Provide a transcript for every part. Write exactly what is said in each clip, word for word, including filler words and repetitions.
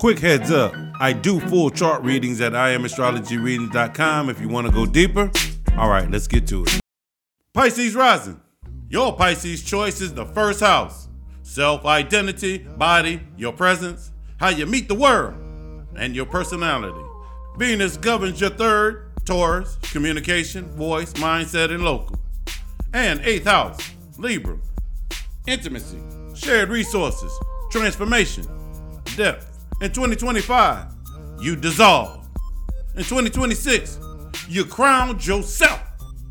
Quick heads up, I do full chart readings at I am astrology readings dot com if you want to go deeper. All right, let's get to it. Pisces rising. Your Pisces choice is the first house. Self-identity, body, your presence, how you meet the world, and your personality. Venus governs your third, Taurus, communication, voice, mindset, and local. And eighth house, Libra, intimacy, shared resources, transformation, depth. In twenty twenty-five, you dissolve. In twenty twenty-six, you crowned yourself.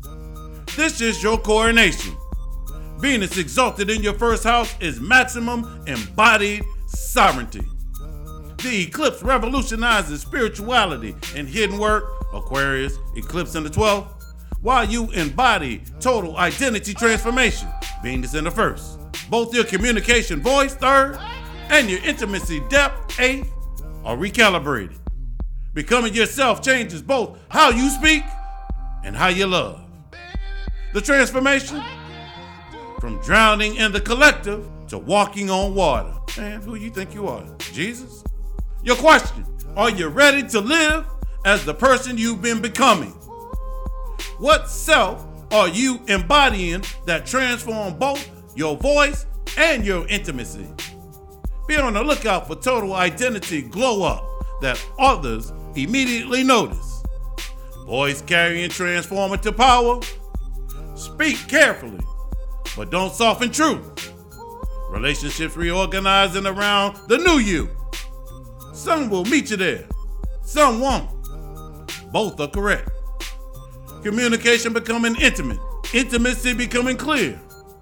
This is your coronation. Venus exalted in your first house is maximum embodied sovereignty. The eclipse revolutionizes spirituality and hidden work, Aquarius, eclipse in the twelfth, while you embody total identity transformation, Venus in the first. Both your communication voice, third, and your intimacy depth, eighth, are recalibrated. Becoming yourself changes both how you speak and how you love. The transformation, from drowning in the collective to walking on water. Man, who you think you are? Jesus? Your question, are you ready to live as the person you've been becoming? What self are you embodying that transforms both your voice and your intimacy? Be on the lookout for total identity glow up that others immediately notice. Voice carrying transformative power. Speak carefully, but don't soften truth. Relationships reorganizing around the new you. Some will meet you there, some won't. Both are correct. Communication becoming intimate, intimacy becoming clear.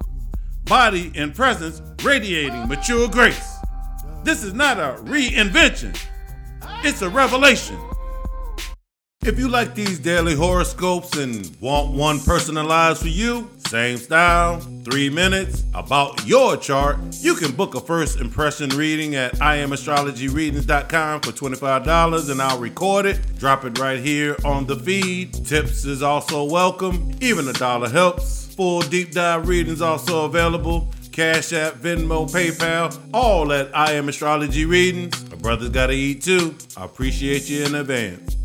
Body and presence radiating mature grace. This is not a reinvention, it's a revelation. If you like these daily horoscopes and want one personalized for you, same style, three minutes, about your chart, you can book a first impression reading at I am astrology readings dot com for twenty-five dollars and I'll record it, drop it right here on the feed. Tips is also welcome, even a dollar helps. Full deep dive readings also available. Cash App, Venmo, PayPal, all at I Am Astrology Readings. My brother's gotta eat too. I appreciate you in advance.